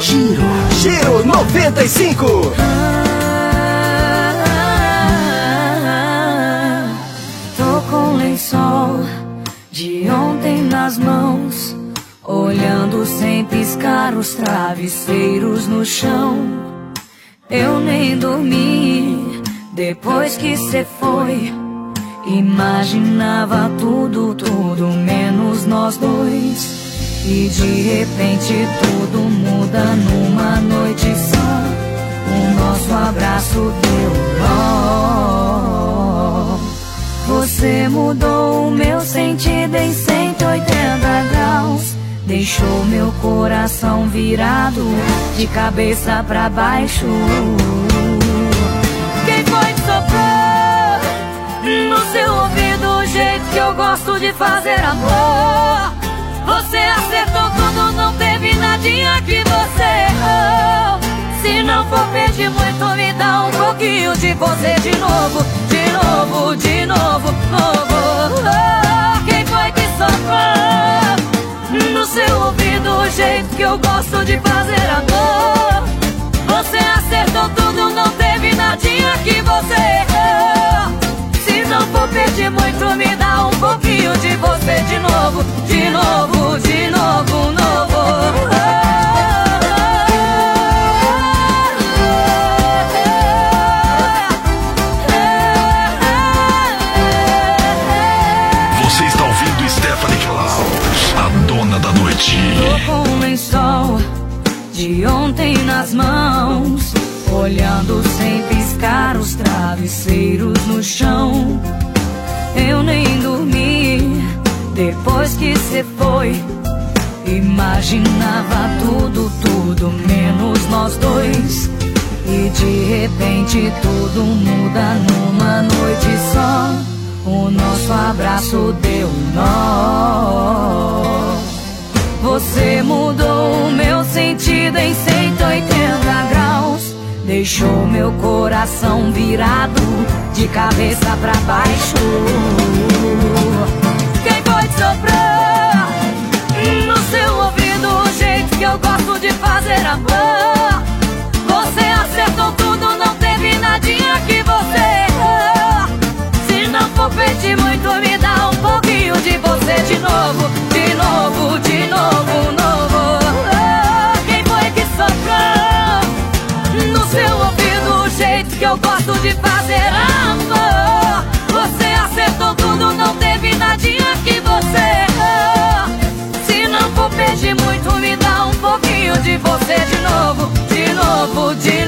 Giro 95. Tô com lençol de ontem nas mãos, olhando sem piscar os travesseiros no chão. Eu nem dormi depois que cê foi. Imaginava tudo, tudo menos nós dois. E de repente tudo muda numa noite só. O nosso abraço deu nó. Você mudou o meu sentido em 180 graus. Deixou meu coração virado de cabeça pra baixo. Quem foi que soprou no seu ouvido o jeito que eu gosto de fazer amor? Você acertou tudo, não teve nadinha que você errou. Se não for pedir muito, me dá um pouquinho de você de novo, de novo, de novo, novo. Quem foi que soprou no seu ouvido o jeito que eu gosto de fazer amor? Você acertou tudo, não teve nadinha que você errou. Se não for pedir muito, me dá um pouquinho de você de novo, de novo, de novo, novo. Você está ouvindo Stephanie Klaus, a dona da noite. Tô com um lençol de ontem nas mãos, olhando sem piscar os travesseiros no chão. Eu nem dormi depois que cê foi. Imaginava tudo, tudo menos nós dois. E de repente tudo muda numa noite só. O nosso abraço deu nó. Você mudou o meu sentido em 180 graus. Deixou meu coração virado de cabeça pra baixo. Quem foi que soprou no seu ouvido o jeito que eu gosto de fazer amor? Você acertou tudo, não teve nadinha que você errou. Se não for pedir muito, me dá um pouquinho de você de novo, de novo, de novo, novo. Quem foi que soprou no seu ouvido o jeito que eu gosto de fazer amor? Você acertou tudo, não teve nadinha que você errou. Se não for pedir muito, me dá um pouquinho de você de novo, de novo, de